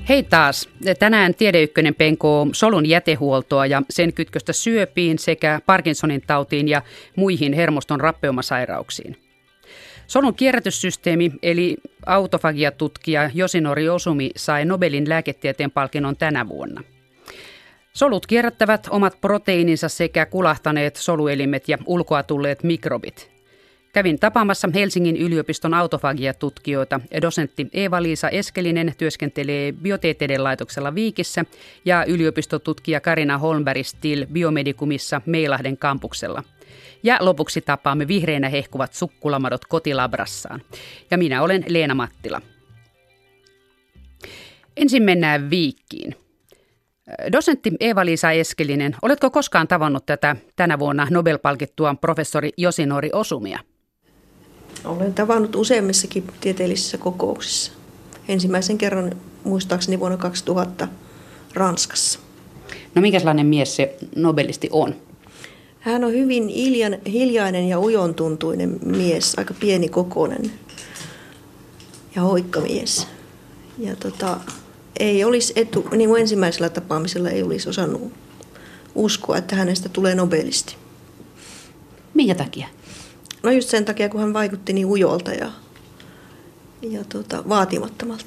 Hei taas. Tänään Tiede Ykkönen penkoo solun jätehuoltoa ja sen kytköstä syöpiin sekä Parkinsonin tautiin ja muihin hermoston rappeumasairauksiin. Solun kierrätyssysteemi eli autofagiatutkija Yosinori Osumi sai Nobelin lääketieteen palkinnon tänä vuonna. Solut kierrättävät omat proteiininsa sekä kulahtaneet soluelimet ja ulkoa tulleet mikrobit. Kävin tapaamassa Helsingin yliopiston autofagiatutkijoita. Dosentti Eeva-Liisa Eskelinen työskentelee Biotieteiden laitoksella Viikissä ja yliopistotutkija Karina Holmberg-Still Biomedicumissa Meilahden kampuksella. Ja lopuksi tapaamme vihreinä hehkuvat sukkulamadot kotilabrassaan. Ja minä olen Leena Mattila. Ensin mennään Viikkiin. Dosentti Eeva-Liisa Eskelinen, oletko koskaan tavannut tätä tänä vuonna Nobel-palkittua professori Yosinori Osumia? Olen tavannut useammissakin tieteellisissä kokouksissa. Ensimmäisen kerran muistaakseni vuonna 2000 Ranskassa. No minkälainen mies se nobelisti on? Hän on hyvin hiljainen ja ujontuntuinen mies, aika pienikokoinen ja hoikka mies. Ja ei olisi niin kuin ensimmäisellä tapaamisella ei olisi osannut uskoa, että hänestä tulee nobelisti. Minkä takia? No just sen takia, kun hän vaikutti niin ujolta ja vaatimattomalta.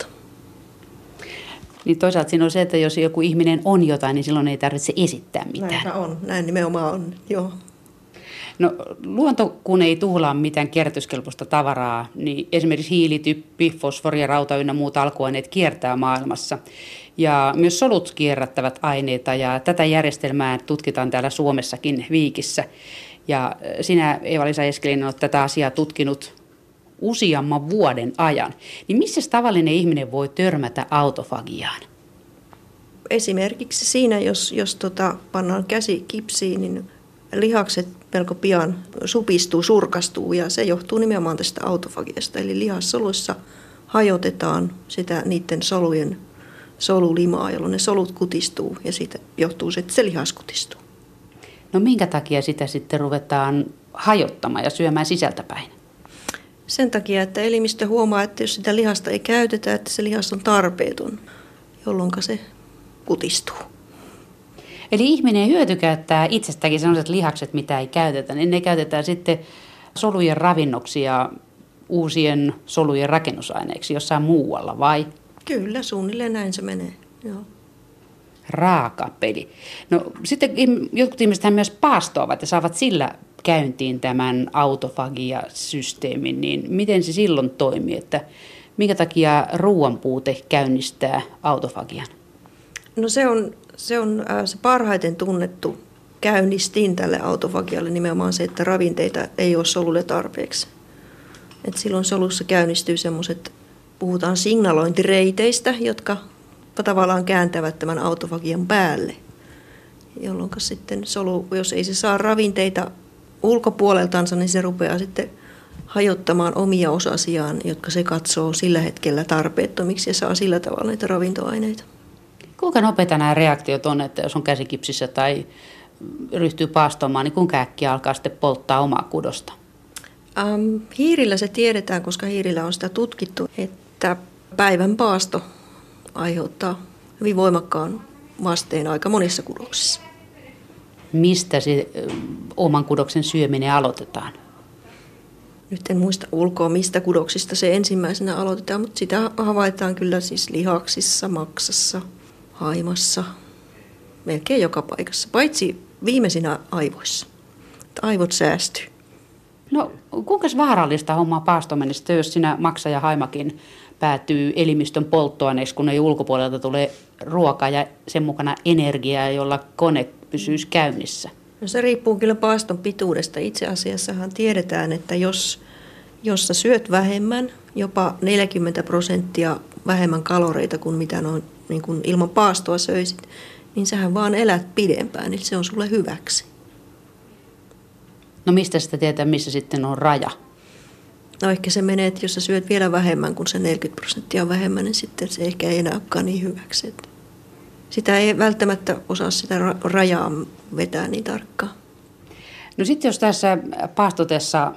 Niin toisaalta siinä on se, että jos joku ihminen on jotain, niin silloin ei tarvitse esittää mitään. Näin nimenomaan on, joo. No luonto, kun ei tuhlaa mitään kierrätyskelpoista tavaraa, niin esimerkiksi hiilityppi, fosfori ja rauta ynnä muut alkuaineet kiertää maailmassa. Ja myös solut kierrättävät aineita ja tätä järjestelmää tutkitaan täällä Suomessakin Viikissä. Ja sinä, Eeva-Liisa Eskelinen, olet tätä asiaa tutkinut useamman vuoden ajan. Niin missä tavallinen ihminen voi törmätä autofagiaan? Esimerkiksi siinä, jos pannaan käsi kipsiin, niin lihakset melko pian supistuu, surkastuu ja se johtuu nimenomaan tästä autofagiasta. Eli lihassoluissa hajotetaan sitä niiden solujen solulimaa, jolloin ne solut kutistuu ja siitä johtuu se, että se lihas kutistuu. No minkä takia sitä sitten ruvetaan hajottamaan ja syömään sisältäpäin? Sen takia, että elimistö huomaa, että jos sitä lihasta ei käytetä, että se lihas on tarpeeton, jolloin se kutistuu. Eli ihminen hyötykäyttää itsestäkin sellaiset lihakset, mitä ei käytetä, niin ne käytetään sitten solujen ravinnoksi ja uusien solujen rakennusaineeksi jossain muualla, vai? Kyllä, suunnilleen näin se menee, joo. Raakapeli. No sitten jotkut ihmiset myös paastoavat ja saavat sillä käyntiin tämän autofagiasysteemin, niin miten se silloin toimii, että minkä takia ruoanpuute käynnistää autofagian? No se on se parhaiten tunnettu käynnistin tälle autofagialle nimenomaan se, että ravinteita ei ole solulle tarpeeksi. Et silloin solussa käynnistyy semmoiset, puhutaan signalointireiteistä, jotka tavallaan kääntävät tämän autofagian päälle, jolloin sitten solu, jos ei se saa ravinteita ulkopuoleltansa, niin se rupeaa sitten hajottamaan omia osasiaan, jotka se katsoo sillä hetkellä tarpeettomiksi ja saa sillä tavalla näitä ravintoaineita. Kuinka nopeita nämä reaktiot on, että jos on käsikipsissä tai ryhtyy paastomaan, niin kuinka äkkiä alkaa sitten polttaa omaa kudosta? Hiirillä se tiedetään, koska hiirillä on sitä tutkittu, että päivän paasto aiheuttaa hyvin voimakkaan vasteen aika monissa kudoksissa. Mistä se oman kudoksen syöminen aloitetaan? Nyt en muista ulkoa, mistä kudoksista se ensimmäisenä aloitetaan, mutta sitä havaitaan kyllä siis lihaksissa, maksassa, haimassa, melkein joka paikassa, paitsi viimeisinä aivoissa. Aivot säästyy. No kuinka vaarallista hommaa paastomisesta, jos siinä maksa ja haimakin päätyy elimistön polttoaineeksi, kun ei ulkopuolelta tulee ruokaa ja sen mukana energiaa, jolla kone pysyisi käynnissä? No se riippuu kyllä paaston pituudesta. Itse asiassahan tiedetään, että jos sä syöt vähemmän, jopa 40% vähemmän kaloreita kuin mitä noin niin kuin ilman paastoa söisit, niin sähän vaan elät pidempään, eli se on sulle hyväksi. No mistä sitä tietää, missä sitten on raja? No ehkä se menee, että jos sä syöt vielä vähemmän kuin se 40% vähemmän, niin sitten se ehkä ei enää olekaan niin hyväksi. Sitä ei välttämättä osaa sitä rajaa vetää niin tarkkaan. No sitten jos tässä paastotessa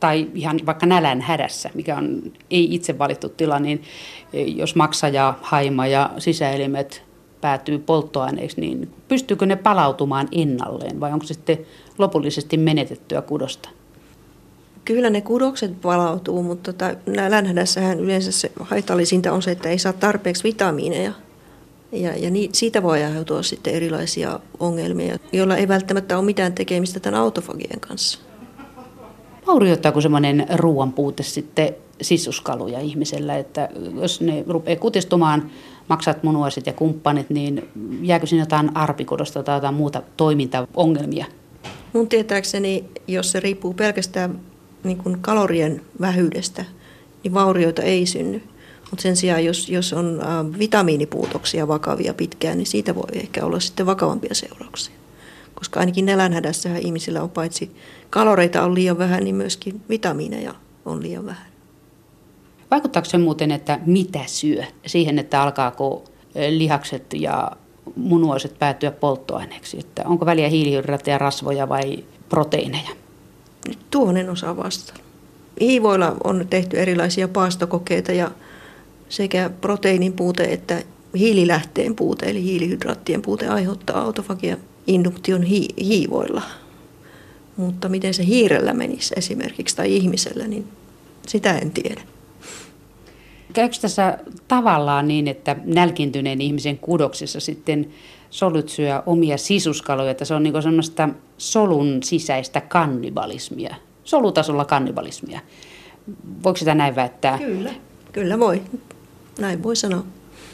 tai ihan vaikka nälän hädässä, mikä on ei itse valittu tila, niin jos maksaja, haima ja sisäelimet päätyy polttoaineeksi, niin pystyykö ne palautumaan ennalleen vai onko se sitten lopullisesti menetettyä kudosta? Kyllä ne kudokset palautuu, mutta nälänhädässähän yleensä se haitallisinta on se, että ei saa tarpeeksi vitamiineja. Ja siitä voi aiheutua sitten erilaisia ongelmia, joilla ei välttämättä ole mitään tekemistä tämän autofagien kanssa. Vaurioittaako semmoinen ruoan puute sitten sisuskaluja ihmisellä, että jos ne rupeaa kutistumaan, maksat munuaiset ja kumppanit, niin jääkö siinä jotain arpikudosta tai jotain muuta toimintaongelmia? Mun tietääkseni, jos se riippuu pelkästään niin kuin kalorien vähyydestä, niin vaurioita ei synny. Mutta sen sijaan, jos on vitamiinipuutoksia vakavia pitkään, niin siitä voi ehkä olla sitten vakavampia seurauksia. Koska ainakin nälänhädässähän ihmisillä on paitsi kaloreita on liian vähän, niin myöskin vitamiineja on liian vähän. Vaikuttaako se muuten, että mitä syö siihen, että alkaako lihakset ja munuaiset päätyä polttoaineeksi? Että onko väliä hiilihydraatteja, rasvoja vai proteiineja? Nyt tuohon en osaa vastata. Hiivoilla on tehty erilaisia paastokokeita ja sekä proteiinin puute että hiililähteen puute, eli hiilihydraattien puute aiheuttaa autofagia-induktion hiivoilla. Mutta miten se hiirellä menisi esimerkiksi tai ihmisellä, niin sitä en tiedä. Käykö tässä tavallaan niin, että nälkiintyneen ihmisen kudoksissa sitten solut syö omia sisuskaloja, että se on niin kuin semmoista solun sisäistä kannibalismia, solutasolla kannibalismia. Voiko sitä näin väittää? Kyllä voi. Näin voi sanoa.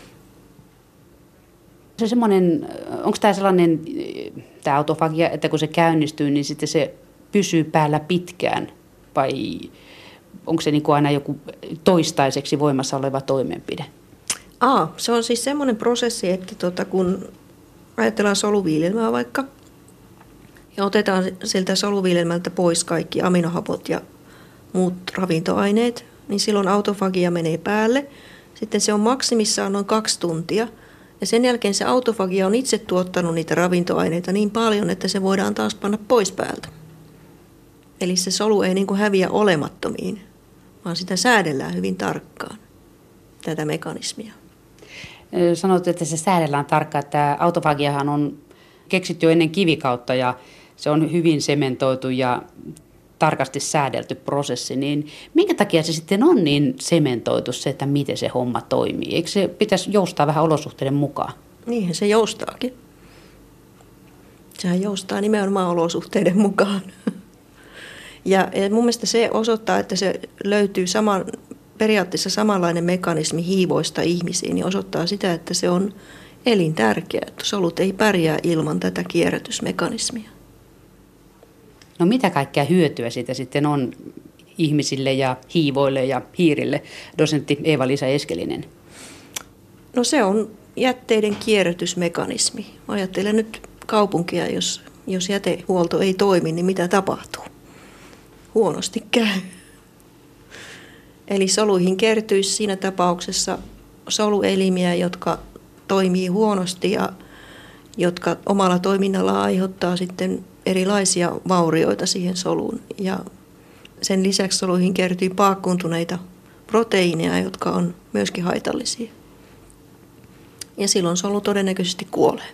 Se semmoinen, onko tämä sellainen, tämä autofagia, että kun se käynnistyy, niin sitten se pysyy päällä pitkään vai onko se niin kuin aina joku toistaiseksi voimassa oleva toimenpide? Se on siis semmoinen prosessi, että kun ajatellaan soluviljelmää vaikka ja otetaan siltä soluviljelmältä pois kaikki aminohapot ja muut ravintoaineet, niin silloin autofagia menee päälle. Sitten se on maksimissaan noin 2 tuntia ja sen jälkeen se autofagia on itse tuottanut niitä ravintoaineita niin paljon, että se voidaan taas panna pois päältä. Eli se solu ei niin kuin häviä olemattomiin, vaan sitä säädellään hyvin tarkkaan, tätä mekanismia. Sanoit, että se säädellään tarkkaan, että autofagiahan on keksitty jo ennen kivikautta ja se on hyvin sementoitu ja tarkasti säädelty prosessi, niin minkä takia se sitten on niin sementoitu se, että miten se homma toimii? Eikö se pitäisi joustaa vähän olosuhteiden mukaan? Niinhän se joustaakin. Sehän joustaa nimenomaan olosuhteiden mukaan. Ja mun mielestä se osoittaa, että se löytyy periaatteessa samanlainen mekanismi hiivoista ihmisiin, niin osoittaa sitä, että se on elintärkeää, että solut ei pärjää ilman tätä kierrätysmekanismia. No mitä kaikkea hyötyä siitä sitten on ihmisille ja hiivoille ja hiirille, dosentti Eeva-Liisa Eskelinen? No se on jätteiden kierrätysmekanismi. Ajattelen nyt kaupunkia, jos jätehuolto ei toimi, niin mitä tapahtuu? Huonosti käy. Eli soluihin kertyisi siinä tapauksessa soluelimiä, jotka toimii huonosti ja jotka omalla toiminnallaan aiheuttaa sitten erilaisia vaurioita siihen soluun. Ja sen lisäksi soluihin kertyy paakkuuntuneita proteiineja, jotka on myöskin haitallisia. Ja silloin solu todennäköisesti kuolee.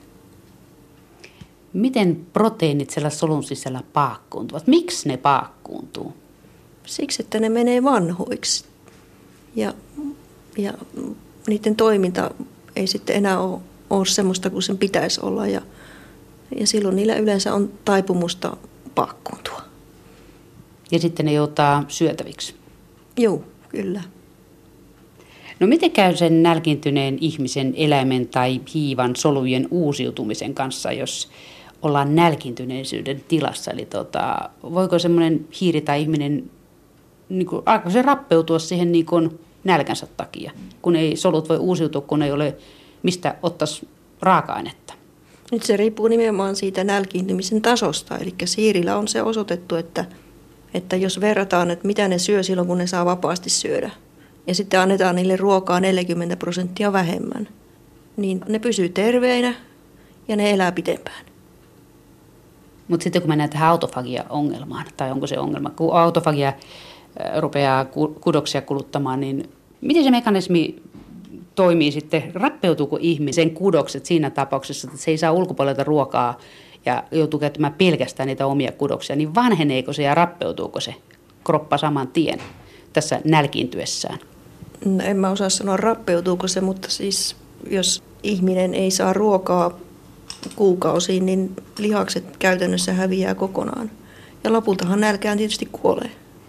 Miten proteiinit siellä solun sisällä paakkuuntuvat? Miksi ne paakkuuntuu? Siksi, että ne menee vanhoiksi. Ja niiden toiminta ei sitten enää ole semmoista kuin sen pitäisi olla. Ja silloin niillä yleensä on taipumusta paakkuuntua. Ja sitten ne joutaa syötäviksi? Joo, kyllä. No miten käy sen nälkiintyneen ihmisen, eläimen tai hiivan solujen uusiutumisen kanssa, jos ollaan nälkiintyneisyyden tilassa? Eli voiko semmoinen hiiri tai ihminen, alkaa se rappeutua siihen nälkänsä takia, kun ei solut voi uusiutua, kun ei ole mistä ottaisi raaka-ainetta? Nyt se riippuu nimenomaan siitä nälkiintymisen tasosta. Eli hiirillä on se osoitettu, että jos verrataan, että mitä ne syö silloin, kun ne saa vapaasti syödä, ja sitten annetaan niille ruokaa 40% vähemmän, niin ne pysyy terveinä ja ne elää pitempään. Mutta sitten kun mennään tähän autofagia-ongelmaan, tai onko se ongelma, kun autofagia rupeaa kudoksia kuluttamaan, niin miten se mekanismi toimii sitten? Rappeutuuko ihmisen kudokset siinä tapauksessa, että se ei saa ulkopuolelta ruokaa ja joutuu käyttämään pelkästään niitä omia kudoksia, niin vanheneeko se ja rappeutuuko se kroppa saman tien tässä nälkiintyessään? No, en mä osaa sanoa rappeutuuko se, mutta siis jos ihminen ei saa ruokaa kuukausiin, niin lihakset käytännössä häviää kokonaan. Ja lopultahan nälkään tietysti kuolee.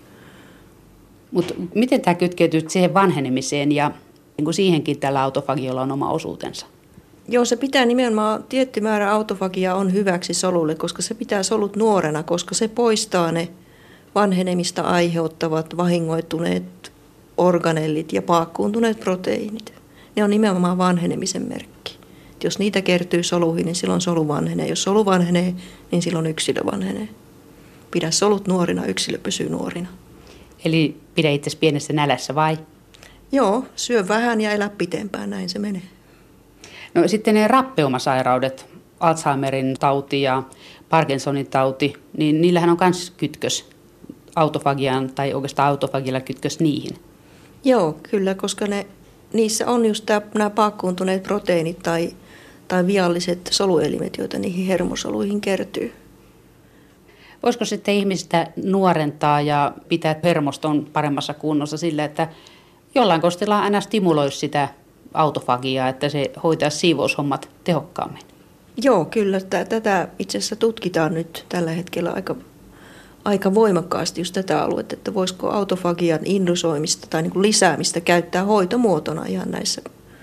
Mutta miten tämä kytkeytyy siihen vanhenemiseen ja niin kuin siihenkin tällä autofagiolla on oma osuutensa? Joo, se pitää nimenomaan, tietty määrä autofagia on hyväksi solulle, koska se pitää solut nuorena, koska se poistaa ne vanhenemista aiheuttavat vahingoittuneet organellit ja paakkuuntuneet proteiinit. Ne on nimenomaan vanhenemisen merkki. Et jos niitä kertyy soluihin, niin silloin solu vanhenee. Jos solu vanhenee, niin silloin yksilö vanhenee. Pidä solut nuorina, yksilö pysyy nuorina. Eli pidä itsesi pienessä nälässä vai? Joo, syö vähän ja elä pitempään, näin se menee. No sitten ne rappeumasairaudet, Alzheimerin tauti ja Parkinsonin tauti, niin niillähän on myös kytkös autofagiaan tai oikeastaan autofagilla kytkös niihin. Joo, kyllä, koska niissä on just nämä paakkuuntuneet proteiinit tai vialliset soluelimet, joita niihin hermosoluihin kertyy. Voisiko sitten ihmistä nuorentaa ja pitää hermoston paremmassa kunnossa sillä, että jollain kostilla aina stimuloisi sitä autofagiaa, että se hoitaisi siivoushommat tehokkaammin? Joo, kyllä. Tätä itse asiassa tutkitaan nyt tällä hetkellä aika voimakkaasti just tätä aluetta, että voisiko autofagian indusoimista tai niin kuin lisäämistä käyttää hoitomuotona ihan näissä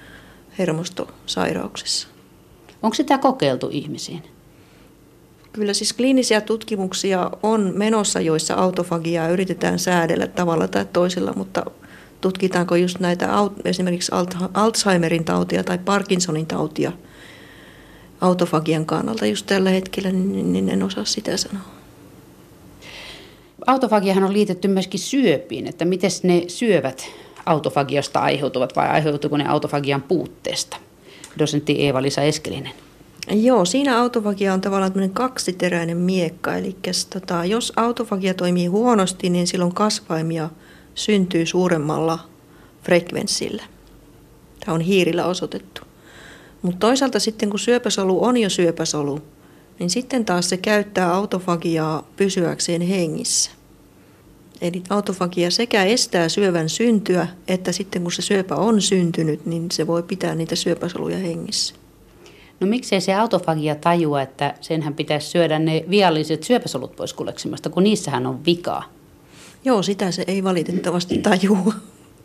hermostosairauksissa. Onko sitä kokeiltu ihmisiin? Kyllä siis kliinisiä tutkimuksia on menossa, joissa autofagiaa yritetään säädellä tavalla tai toisella, mutta tutkitaanko just näitä esimerkiksi Alzheimerin tautia tai Parkinsonin tautia autofagian kannalta just tällä hetkellä, niin en osaa sitä sanoa. Autofagiahan on liitetty myöskin syöpiin, että miten ne syövät autofagiasta aiheutuvat vai aiheutuuko ne autofagian puutteesta? Dosentti Eeva-Liisa Eskelinen. Joo, siinä autofagia on tavallaan tämmöinen kaksiteräinen miekka, eli jos autofagia toimii huonosti, niin silloin kasvaimia syntyy suuremmalla frekvenssillä. Tämä on hiirillä osoitettu. Mutta toisaalta sitten kun syöpäsolu on jo syöpäsolu, niin sitten taas se käyttää autofagiaa pysyäkseen hengissä. Eli autofagia sekä estää syövän syntyä, että sitten kun se syöpä on syntynyt, niin se voi pitää niitä syöpäsoluja hengissä. No miksei se autofagia tajua, että senhän pitäisi syödä ne vialliset syöpäsolut pois kuleksimasta, kun niissähän on vikaa? Joo, sitä se ei valitettavasti tajua.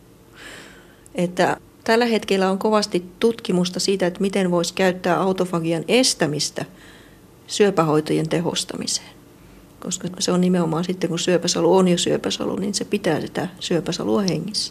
Että tällä hetkellä on kovasti tutkimusta siitä, että miten voisi käyttää autofagian estämistä syöpähoitojen tehostamiseen. Koska se on nimenomaan sitten, kun syöpäsolu on jo syöpäsolu, niin se pitää sitä syöpäsolua hengissä.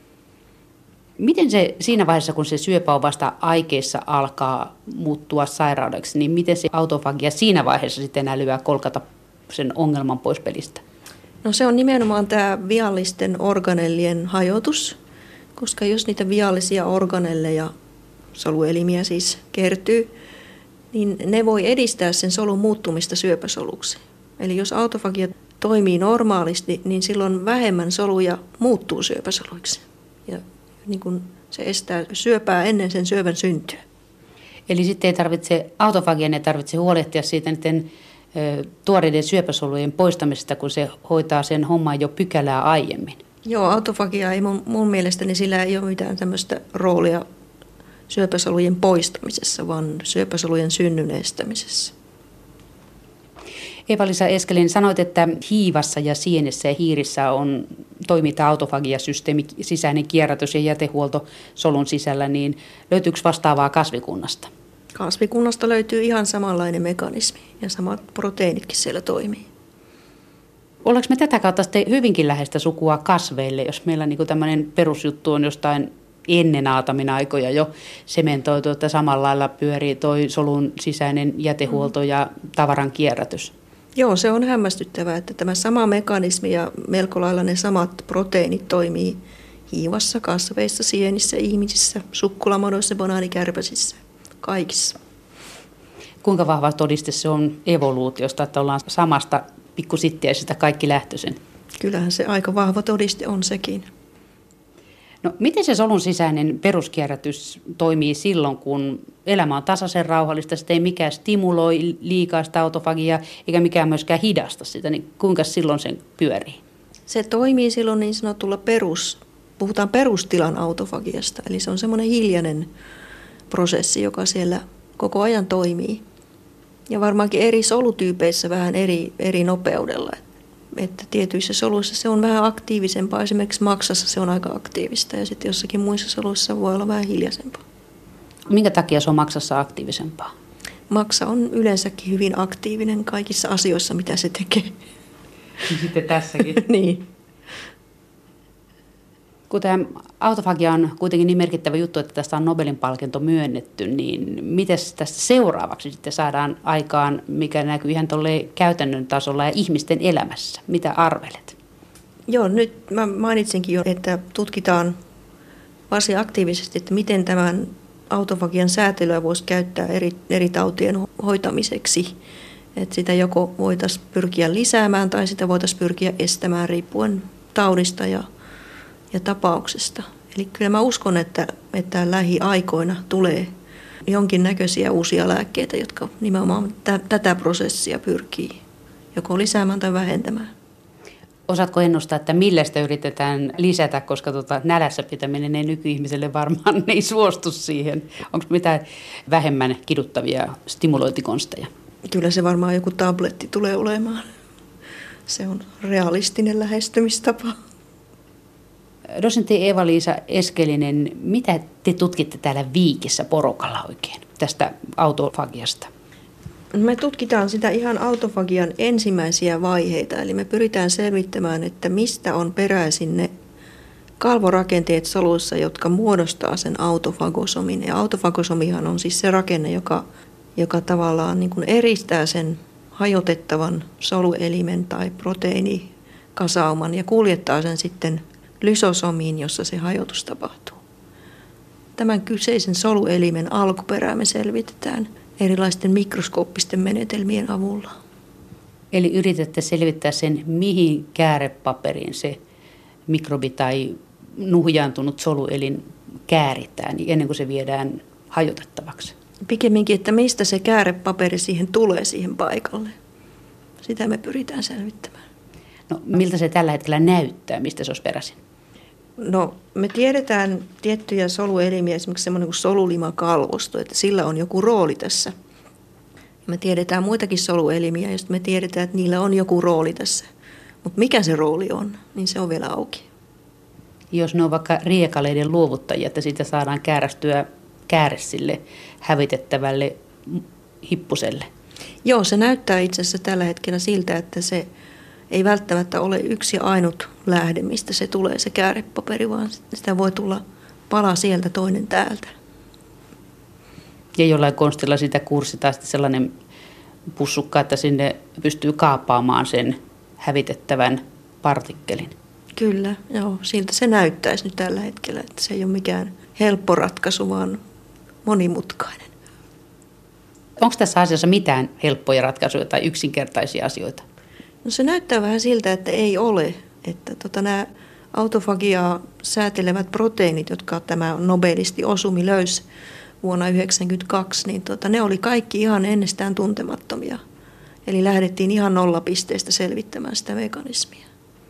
Miten se siinä vaiheessa, kun se syöpä on vasta aikeissa alkaa muuttua sairaudeksi, niin miten se autofagia siinä vaiheessa sitten älyää kolkata sen ongelman pois pelistä? No se on nimenomaan tämä viallisten organellien hajotus, koska jos niitä viallisia organelleja, soluelimiä siis kertyy, niin ne voi edistää sen solun muuttumista syöpäsoluksi. Eli jos autofagia toimii normaalisti, niin silloin vähemmän soluja muuttuu syöpäsoluiksi. Ja niin kun se estää syöpää ennen sen syövän syntyä. Eli sitten autofagian ei tarvitse huolehtia siitä niiden tuoreiden syöpäsolujen poistamisesta, kun se hoitaa sen homman jo pykälää aiemmin. Joo, autofagia ei mun mielestäni sillä ei ole mitään tämmöistä roolia syöpäsolujen poistamisessa, vaan syöpäsolujen synnyn estämisessä. Eeva-Liisa Eskelinen, sanoit, että hiivassa ja sienessä ja hiirissä toimii tämä autofagiasysteemi, sisäinen kierrätys ja jätehuolto solun sisällä, niin löytyykö vastaavaa kasvikunnasta? Kasvikunnasta löytyy ihan samanlainen mekanismi ja samat proteiinitkin siellä toimii. Ollaanko me tätä kautta sitten hyvinkin läheistä sukua kasveille, jos meillä niin tämmöinen perusjuttu on jostain ennen aatamin aikoja jo sementoitu, että samalla lailla pyörii toi solun sisäinen jätehuolto ja tavaran kierrätys? Joo, se on hämmästyttävää, että tämä sama mekanismi ja melko lailla ne samat proteiinit toimii hiivassa, kasveissa, sienissä, ihmisissä, sukkulamonoissa, banaanikärpäsissä, kaikissa. Kuinka vahva todiste se on evoluutiosta, että ollaan samasta pikkusittiäisestä kaikki lähtöisin? Kyllähän se aika vahva todiste on sekin. No, miten se solun sisäinen peruskierrätys toimii silloin, kun elämä on tasaisen rauhallista, sitä ei mikään stimuloi liikaa sitä autofagiaa, eikä mikään myöskään hidasta sitä, niin kuinka silloin sen pyörii? Se toimii silloin niin sanotulla puhutaan perustilan autofagiasta, eli se on semmoinen hiljainen prosessi, joka siellä koko ajan toimii. Ja varmaankin eri solutyypeissä vähän eri nopeudella. Että tietyissä soluissa se on vähän aktiivisempaa, esimerkiksi maksassa se on aika aktiivista ja sitten jossakin muissa soluissa voi olla vähän hiljaisempaa. Minkä takia se on maksassa aktiivisempaa? Maksa on yleensäkin hyvin aktiivinen kaikissa asioissa, mitä se tekee. Sitten tässäkin. Niin. Kun tämä autofagia on kuitenkin niin merkittävä juttu, että tästä on Nobelin palkinto myönnetty, niin miten tästä seuraavaksi sitten saadaan aikaan, mikä näkyy ihan tolleen käytännön tasolla ja ihmisten elämässä? Mitä arvelet? Joo, nyt mä mainitsinkin jo, että tutkitaan varsin aktiivisesti, että miten tämän autofagian säätelyä voisi käyttää eri tautien hoitamiseksi. Että sitä joko voitaisiin pyrkiä lisäämään tai sitä voitaisiin pyrkiä estämään riippuen taudista ja tapauksesta. Eli kyllä mä uskon, että lähiaikoina tulee jonkinnäköisiä uusia lääkkeitä, jotka nimenomaan tätä prosessia pyrkii joko lisäämään tai vähentämään. Osaatko ennustaa, että millä sitä yritetään lisätä, koska nälässä pitäminen ei nykyihmiselle varmaan ei suostu siihen. Onko mitään vähemmän kiduttavia stimulointikonsteja? Kyllä se varmaan joku tabletti tulee olemaan. Se on realistinen lähestymistapa. Dosentti Eeva-Liisa Eskelinen, mitä te tutkitte täällä Viikissä porukalla oikein tästä autofagiasta? Me tutkitaan sitä ihan autofagian ensimmäisiä vaiheita, eli me pyritään selvittämään, että mistä on peräisin ne kalvorakenteet soluissa, jotka muodostaa sen autofagosomin. Ja autofagosomihan on siis se rakenne, joka tavallaan niin kuin eristää sen hajotettavan soluelimen tai proteiinikasauman ja kuljettaa sen sitten lysosomiin, jossa se hajotus tapahtuu. Tämän kyseisen soluelimen alkuperää me selvitetään erilaisten mikroskooppisten menetelmien avulla. Eli yritätte selvittää sen, mihin käärepaperiin se mikrobi tai nuhjaantunut soluelin kääritään ennen kuin se viedään hajotettavaksi. Pikemminkin, että mistä se käärepaperi siihen tulee siihen paikalle. Sitä me pyritään selvittämään. No, miltä se tällä hetkellä näyttää, mistä se olisi peräisin? No, me tiedetään tiettyjä soluelimiä, esimerkiksi semmoinen kuin solulimakalvosto, että sillä on joku rooli tässä. Me tiedetään muitakin soluelimiä, joista me tiedetään, että niillä on joku rooli tässä. Mutta mikä se rooli on, niin se on vielä auki. Jos ne on vaikka riekaleiden luovuttajia, että siitä saadaan käärästyä kääre sille hävitettävälle hippuselle. Joo, se näyttää itse asiassa tällä hetkellä siltä, että se ei välttämättä ole yksi ainut lähde, mistä se tulee se käärepaperi, vaan sitä voi tulla pala sieltä toinen täältä. Ja jollain konstilla sitä kurssitaan sitten sellainen pussukka, että sinne pystyy kaappaamaan sen hävitettävän partikkelin. Kyllä, joo, siltä se näyttäisi nyt tällä hetkellä, että se ei ole mikään helppo ratkaisu, vaan monimutkainen. Onko tässä asiassa mitään helppoja ratkaisuja tai yksinkertaisia asioita? No se näyttää vähän siltä, että ei ole. Että nämä autofagiaa säätelevät proteiinit, jotka tämä nobelisti Osumi löysi vuonna 1992, niin ne oli kaikki ihan ennestään tuntemattomia. Eli lähdettiin ihan nollapisteestä selvittämään sitä mekanismia.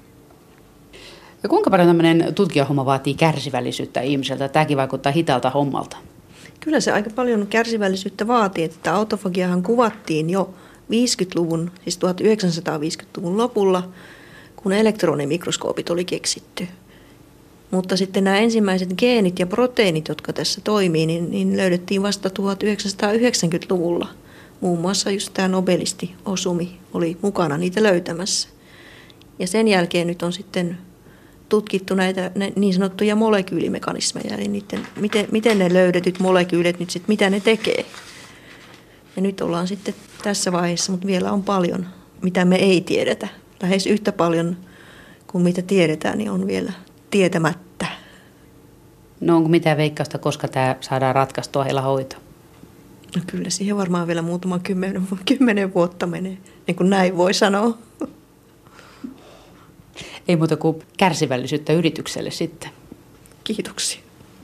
Ja kuinka paljon tämmöinen tutkijahomma vaatii kärsivällisyyttä ihmiseltä? Tämäkin vaikuttaa hitaalta hommalta. Kyllä se aika paljon kärsivällisyyttä vaatii, että autofagiahan kuvattiin jo 50-luvun, siis 1950-luvun lopulla, kun elektronimikroskoopit oli keksitty. Mutta sitten nämä ensimmäiset geenit ja proteiinit, jotka tässä toimii, niin löydettiin vasta 1990-luvulla. Muun muassa just tämä nobelisti Osumi oli mukana niitä löytämässä. Ja sen jälkeen nyt on sitten tutkittu näitä niin sanottuja molekyylimekanismeja, eli niiden, miten ne löydetyt molekyylit nyt sitten, mitä ne tekee. Ja nyt ollaan sitten tässä vaiheessa, mutta vielä on paljon, mitä me ei tiedetä. Lähes yhtä paljon kuin mitä tiedetään, niin on vielä tietämättä. No onko mitään veikkausta, koska tämä saadaan ratkaistua heillä hoito? No kyllä siihen varmaan vielä muutama kymmenen vuotta menee, niin kuin näin voi sanoa. Ei muuta kuin kärsivällisyyttä yritykselle sitten. Kiitoksia.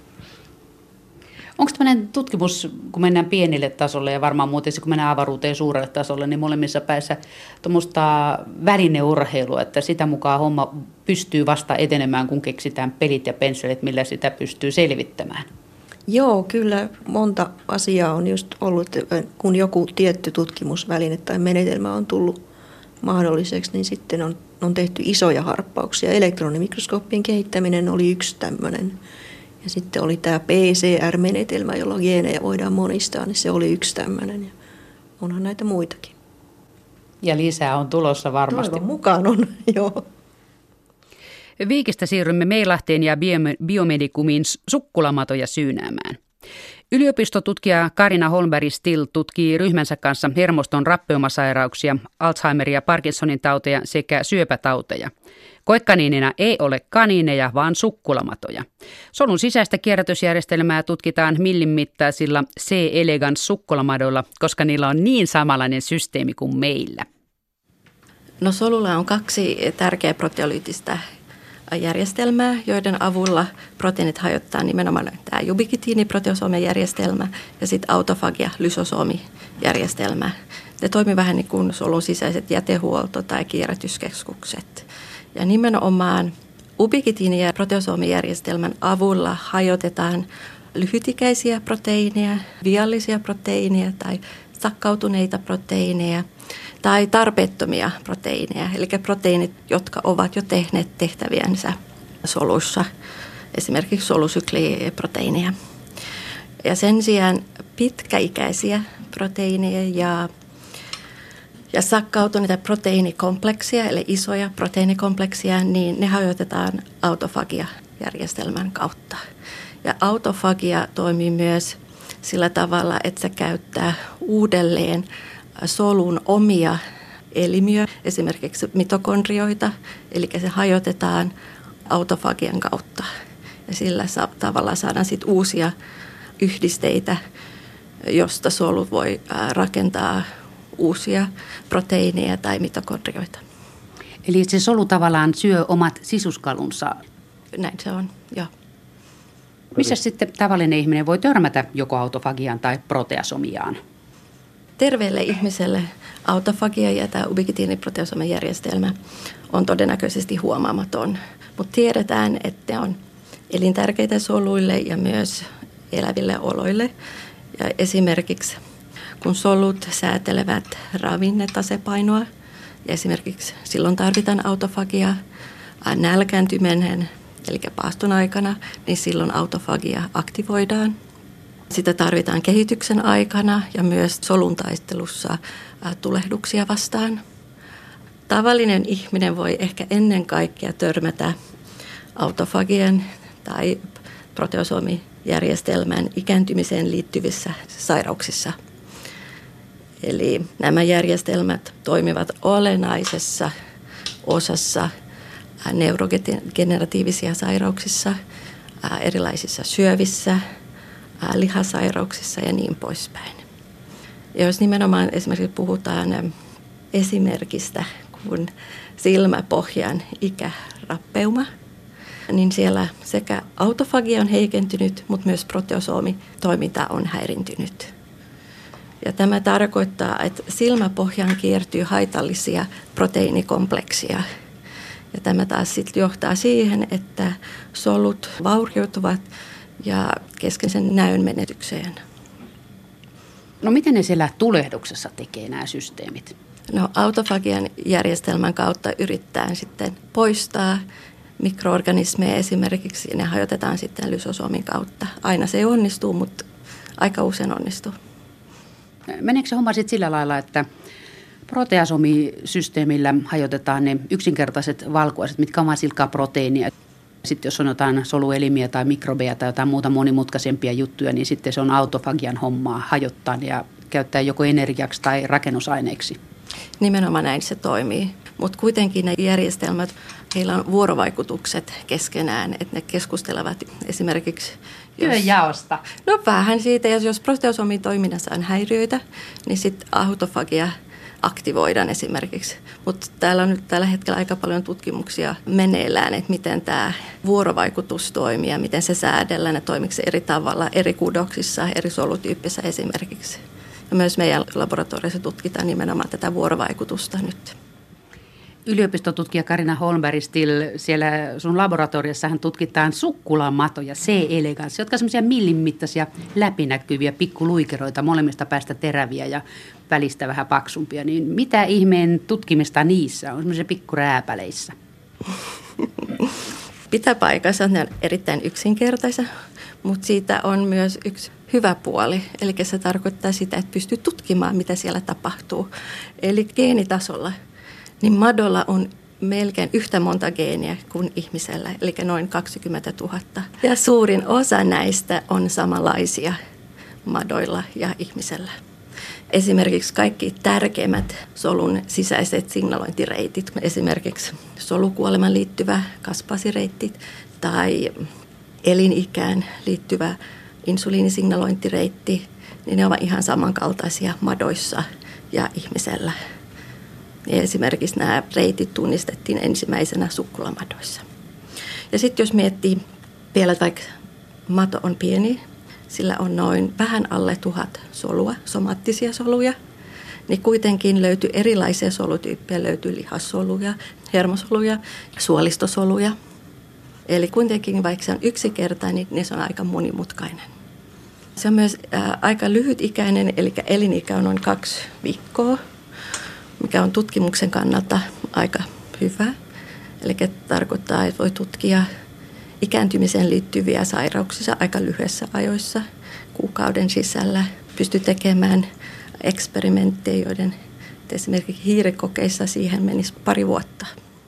Onko tämmöinen tutkimus, kun mennään pienille tasolle ja varmaan muuten kun mennään avaruuteen suurelle tasolle, niin molemmissa päissä tuommoista välineurheilua, että sitä mukaan homma pystyy vasta etenemään, kun keksitään pelit ja pensselit, millä sitä pystyy selvittämään? Joo, kyllä monta asiaa on just ollut, kun joku tietty tutkimusväline tai menetelmä on tullut mahdolliseksi, niin sitten on tehty isoja harppauksia. Elektronimikroskooppien kehittäminen oli yksi tämmöinen. Ja sitten oli tämä PCR-menetelmä, jolla geenejä voidaan monistaa, niin se oli yksi tämmöinen. Ja onhan näitä muitakin. Ja lisää on tulossa varmasti. Toivon mukaan on, joo. Viikistä siirrymme Meilahteen ja Biomedikumiin sukkulamatoja syynäämään. Yliopistotutkija Carina Holmberg-Still tutkii ryhmänsä kanssa hermoston rappeumasairauksia, Alzheimeria, Parkinsonin tauteja sekä syöpätauteja. Koekaniinina ei ole kaniineja, vaan sukkulamatoja. Solun sisäistä kierrätysjärjestelmää tutkitaan millimittaisilla C. elegans sukkulamadoilla, koska niillä on niin samanlainen systeemi kuin meillä. No solulla on 2 tärkeää proteolyyttistä järjestelmää, joiden avulla proteiinit hajottaa nimenomaan tämä ubiquitiniproteosoomijärjestelmä ja sitten autofagia lysosoomijärjestelmä. Ne toimii vähän niin kuin solun sisäiset jätehuolto- tai kierrätyskeskukset. Ja nimenomaan ubiquitini- ja proteosoomijärjestelmän avulla hajotetaan lyhytikäisiä proteiineja, viallisia proteiineja tai sakkautuneita proteiineja tai tarpeettomia proteiineja, eli proteiinit, jotka ovat jo tehneet tehtäviänsä soluissa, esimerkiksi solusykliproteiineja. Ja sen sijaan pitkäikäisiä proteiineja ja sakkautuneita proteiinikompleksia, eli isoja proteiinikompleksia, niin ne hajotetaan autofagiajärjestelmän kautta. Ja autofagia toimii myös sillä tavalla, että se käyttää uudelleen solun omia elimiä, esimerkiksi mitokondrioita, eli se hajotetaan autofagian kautta. Ja sillä tavalla saadaan sit uusia yhdisteitä, josta solut voi rakentaa uusia proteiineja tai mitokondrioita. Eli se solu tavallaan syö omat sisuskalunsa. Näin se on, joo. Missä sitten tavallinen ihminen voi törmätä joko autofagiaan tai proteasomiaan? Terveelle ihmiselle autofagia ja tämä ubiquitiniproteosomijärjestelmä on todennäköisesti huomaamaton, mutta tiedetään, että ne on elintärkeitä soluille ja myös eläville oloille. Ja esimerkiksi kun solut säätelevät ravinnetasepainoa, ja esimerkiksi silloin tarvitaan autofagia nälkääntyminen, eli paaston aikana, niin silloin autofagia aktivoidaan. Sitä tarvitaan kehityksen aikana ja myös solun taistelussa tulehduksia vastaan. Tavallinen ihminen voi ehkä ennen kaikkea törmätä autofagian tai proteosoomijärjestelmän ikääntymiseen liittyvissä sairauksissa. Eli nämä järjestelmät toimivat olennaisessa osassa neurogeneratiivisia sairauksissa, erilaisissa syövissä, lihasairauksissa ja niin poispäin. Ja jos nimenomaan esimerkiksi puhutaan esimerkistä kuin silmäpohjan ikärappeuma, niin siellä sekä autofagia on heikentynyt, mutta myös proteosoomitoiminta on häirintynyt. Ja tämä tarkoittaa, että silmäpohjaan kiertyy haitallisia proteiinikompleksia. Ja tämä taas sitten johtaa siihen, että solut vaurioituvat ja keskeisen näön menetykseen. No miten ne siellä tulehduksessa tekee nämä systeemit? No autofagian järjestelmän kautta yrittää sitten poistaa mikroorganismeja esimerkiksi. Ne hajotetaan sitten lysosoomin kautta. Aina se ei onnistu, mutta aika usein onnistuu. Meneekö se homma sitten sillä lailla, että proteasomisysteemillä hajotetaan ne yksinkertaiset valkuaiset, mitkä on vain silkkaa proteiinia? Sitten jos on jotain soluelimiä tai mikrobeja tai jotain muuta monimutkaisempia juttuja, niin sitten se on autofagian hommaa hajottaa ja käyttää joko energiaksi tai rakennusaineeksi. Nimenomaan näin se toimii. Mutta kuitenkin ne järjestelmät, heillä on vuorovaikutukset keskenään, että ne keskustelevat esimerkiksi Työnjaosta. No vähän siitä, jos proteosoomin toiminnassa on häiriöitä, niin sitten autofagia aktivoidaan esimerkiksi. Mutta täällä on nyt tällä hetkellä aika paljon tutkimuksia meneillään, että miten tämä vuorovaikutus toimii ja miten se säädellään ja toimiko se eri tavalla eri kudoksissa, eri solutyyppissä esimerkiksi. Ja myös meidän laboratoriossa tutkitaan nimenomaan tätä vuorovaikutusta nyt. Yliopistotutkija Carina Holmberg-Still, siellä sun laboratoriossahan tutkitaan sukkulamatoja, C-elegans, jotka on semmoisia millimittaisia läpinäkyviä pikkuluikeroita, molemmista päästä teräviä ja välistä vähän paksumpia. Niin mitä ihmeen tutkimista niissä on, semmoisia pikkurääpäleissä? Pitää paikassa, ne on erittäin yksinkertaisia, mutta siitä on myös yksi hyvä puoli. Eli se tarkoittaa sitä, että pystyy tutkimaan, mitä siellä tapahtuu. Eli geenitasolla. Niin madolla on melkein yhtä monta geeniä kuin ihmisellä, eli noin 20 000. Ja suurin osa näistä on samanlaisia madoilla ja ihmisellä. Esimerkiksi kaikki tärkeimmät solun sisäiset signalointireitit, esimerkiksi solukuolemaan liittyvä kaspasireitti tai elinikään liittyvä insuliinisignalointireitti, niin ne ovat ihan samankaltaisia madoissa ja ihmisellä. Ja esimerkiksi nämä reitit tunnistettiin ensimmäisenä sukkulamadoissa. Ja sitten jos miettii vielä, vaikka mato on pieni, sillä on noin vähän alle 1000 solua, somaattisia soluja, niin kuitenkin löytyy erilaisia solutyyppejä, löytyy lihassoluja, hermosoluja, suolistosoluja. Eli kuitenkin vaikka se on yksinkertainen, niin se on aika monimutkainen. Se on myös aika lyhytikäinen, eli elinikä on noin 2 viikkoa, mikä on tutkimuksen kannalta aika hyvä. Eli tarkoittaa, että voi tutkia ikääntymiseen liittyviä sairauksia aika lyhyessä ajoissa, kuukauden sisällä. Pystyy tekemään eksperimenttejä, joiden esimerkiksi hiirikokeissa siihen menisi 2 vuotta.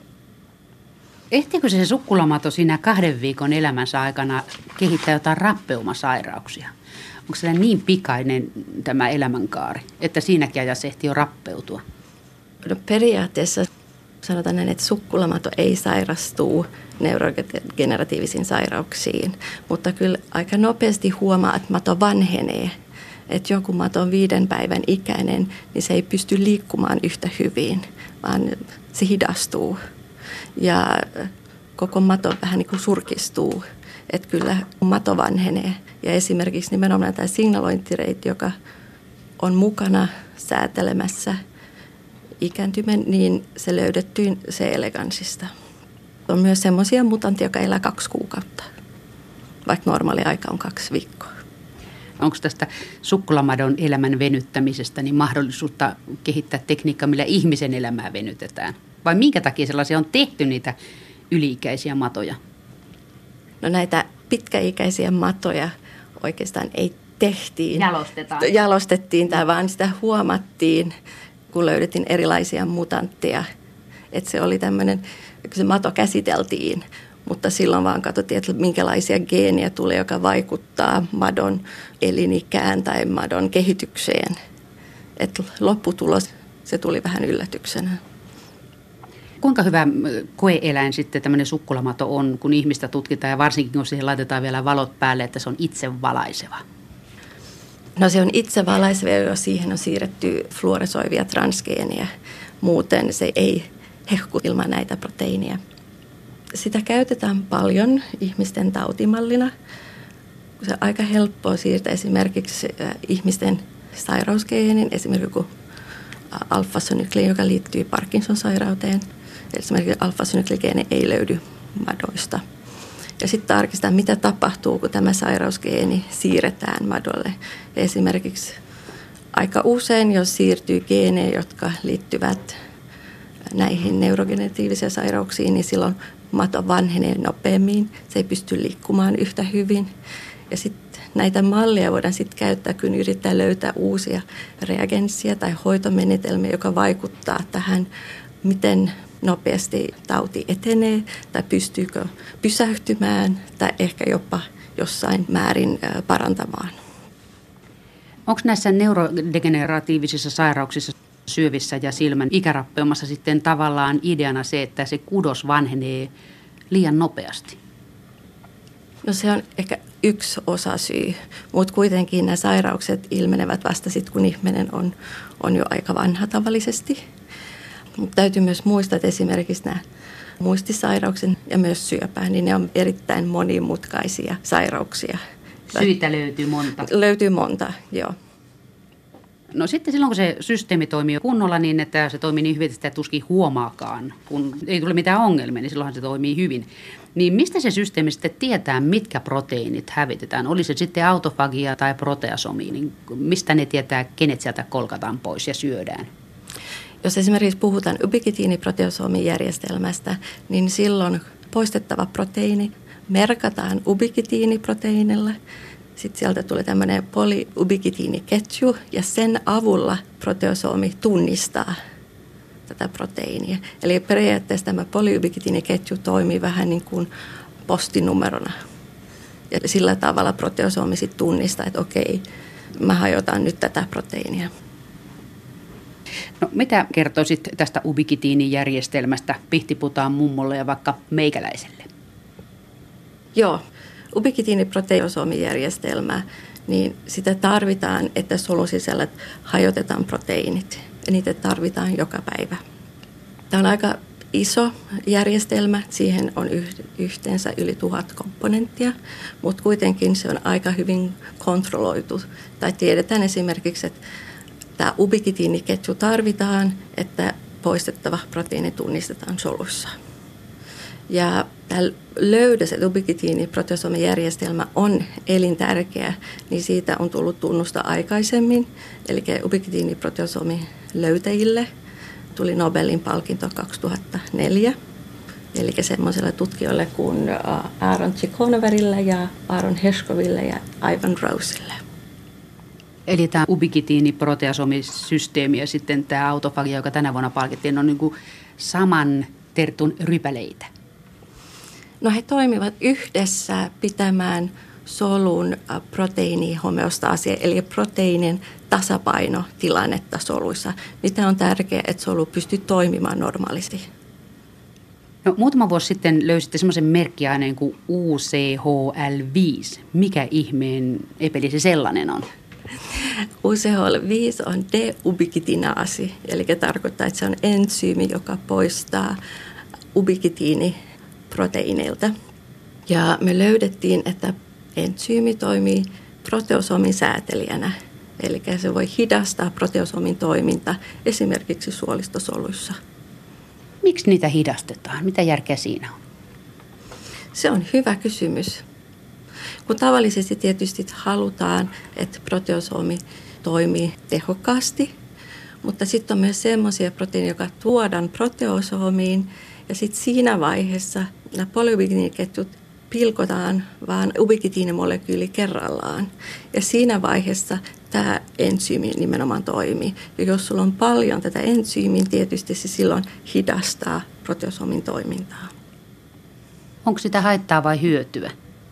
Ehtiikö se sukkulamato siinä 2 viikon elämänsä aikana kehittää jotain rappeumasairauksia? Onko se niin pikainen tämä elämänkaari, että siinäkin ajassa ehtii jo rappeutua? No periaatteessa sanotaan näin, että sukkulamato ei sairastu neurogeneratiivisiin sairauksiin, mutta kyllä aika nopeasti huomaa, että mato vanhenee. Että joku mato on 5 päivän ikäinen, niin se ei pysty liikkumaan yhtä hyvin, vaan se hidastuu. Ja koko mato vähän niin kuin surkistuu, että kyllä mato vanhenee. Ja esimerkiksi nimenomaan tämä signalointireitti, joka on mukana säätelemässä ikääntymän, niin se löydettiin C-elegansista. On myös semmoisia mutantteja, jotka elää 2 kuukautta, vaikka normaali aika on 2 viikkoa. Onko tästä sukkulamadon elämän venyttämisestä niin mahdollisuutta kehittää tekniikkaa, millä ihmisen elämää venytetään? Vai minkä takia sellaisia on tehty niitä yli-ikäisiä matoja? No näitä pitkäikäisiä matoja oikeastaan ei tehtiin. Jalostettiin tai vaan sitä huomattiin, kun löydettiin erilaisia mutantteja. Että se oli tämmöinen, se mato käsiteltiin, mutta silloin vaan katsottiin, että minkälaisia geenejä tulee, joka vaikuttaa madon elinikään tai madon kehitykseen. Että lopputulos, se tuli vähän yllätyksenä. Kuinka hyvä koe-eläin sitten tämmöinen sukkulamato on, kun ihmistä tutkitaan ja varsinkin kun siihen laitetaan vielä valot päälle, että se on itse valaiseva? No se on itse valaiseva, jos siihen on siirretty fluoresoivia transgeenejä. Muuten se ei hehku ilman näitä proteiineja. Sitä käytetään paljon ihmisten tautimallina. Se on aika helppoa siirtää esimerkiksi ihmisten sairausgeenin, esimerkiksi alfa-synyklein, joka liittyy Parkinson-sairauteen. Esimerkiksi alfa-synyklegeeni ei löydy madoista. Ja sitten tarkistetaan, mitä tapahtuu, kun tämä sairausgeeni siirretään madolle. Esimerkiksi aika usein, jos siirtyy geenejä, jotka liittyvät näihin neurogeneratiivisiin sairauksiin, niin silloin mato vanhenee nopeammin. Se ei pysty liikkumaan yhtä hyvin. Ja sitten näitä malleja voidaan sitten käyttää, kun yrittää löytää uusia reagenssia tai hoitomenetelmiä, joka vaikuttaa tähän, miten nopeasti tauti etenee tai pystyykö pysähtymään tai ehkä jopa jossain määrin parantamaan. Onko näissä neurodegeneratiivisissa sairauksissa, syövissä ja silmän ikärappeumassa sitten tavallaan ideana se, että se kudos vanhenee liian nopeasti? No se on ehkä yksi osasyy, mutta kuitenkin nämä sairaukset ilmenevät vasta sitten, kun ihminen on jo aika vanha tavallisesti. Mut täytyy myös muistaa, että esimerkiksi nämä muistisairaukset ja myös syöpä, niin ne on erittäin monimutkaisia sairauksia. Syitä löytyy monta. Löytyy monta, joo. No sitten silloin, kun se systeemi toimii kunnolla niin, että se toimii niin hyvin, että sitä tuskin huomaakaan, kun ei tule mitään ongelmia, niin silloinhan se toimii hyvin. Niin mistä se systeemi sitten tietää, mitkä proteiinit hävitetään? Oli se sitten autofagia tai proteasomi, niin mistä ne tietää, kenet sieltä kolkataan pois ja syödään? Jos esimerkiksi puhutaan ubikitiiniproteasomijärjestelmästä, niin silloin poistettava proteiini merkataan ubikitiiniproteiinilla. Sitten sieltä tulee tämmöinen polyubikitiiniketju ja sen avulla proteasomi tunnistaa tätä proteiinia. Eli periaatteessa tämä polyubikitiiniketju toimii vähän niin kuin postinumerona. Ja sillä tavalla proteasomi sitten tunnistaa, että okei, mä hajotan nyt tätä proteiinia. No mitä kertoisit tästä ubikitiinijärjestelmästä Pihtiputaan mummolle ja vaikka meikäläiselle? Joo, ubikitiiniproteasomijärjestelmä, niin sitä tarvitaan, että solun sisällä hajotetaan proteiinit. Ja niitä tarvitaan joka päivä. Tämä on aika iso järjestelmä. Siihen on yhteensä yli 1000 komponenttia, mutta kuitenkin se on aika hyvin kontrolloitu. Tai tiedetään esimerkiksi, että tämä ubikitiiniketju tarvitaan, että poistettava proteiini tunnistetaan solussa. Ja tämä löydös, että ubikitiiniproteasomijärjestelmä on elintärkeä, niin siitä on tullut tunnusta aikaisemmin. Eli ubikitiiniproteasomilöytäjille tuli Nobelin palkinto 2004. Eli semmoiselle tutkijoille kuin Aaron Ciconoverille ja Aaron Hershkoville ja Ivan Roselle. Eli tämä ubikitiiniproteasomisysteemi ja sitten tämä autofagia, joka tänä vuonna palkittiin, on niin kuin saman tertun rypäleitä. No he toimivat yhdessä pitämään solun proteiinihomeostaasia, eli proteiinin tasapainotilannetta soluissa. Mitä on tärkeää, että solu pystyy toimimaan normaalisti? No, muutama vuosi sitten löysitte semmoisen merkkiaineen kuin UCHL5. Mikä ihmeen epeli se sellainen on? UCHL5 on deubikitinaasi, eli tarkoittaa, että se on entsyymi, joka poistaa ubikitiiniproteiineilta. Ja me löydettiin, että entsyymi toimii proteasomin säätelijänä, eli se voi hidastaa proteasomin toiminta esimerkiksi suolistosoluissa. Miksi niitä hidastetaan? Mitä järkeä siinä on? Se on hyvä kysymys. Kun tavallisesti tietysti halutaan, että proteasomi toimii tehokkaasti, mutta sitten on myös semmoisia proteiineja, jotka tuodaan proteasomiin, ja sitten siinä vaiheessa nämä polyubikitiiniketjut pilkotaan vaan ubikitiinimolekyyli kerrallaan. Ja siinä vaiheessa tämä entsyymi nimenomaan toimii. Ja jos sulla on paljon tätä entsyymiä, tietysti se silloin hidastaa proteasomin toimintaa. Onko sitä haittaa vai hyötyä?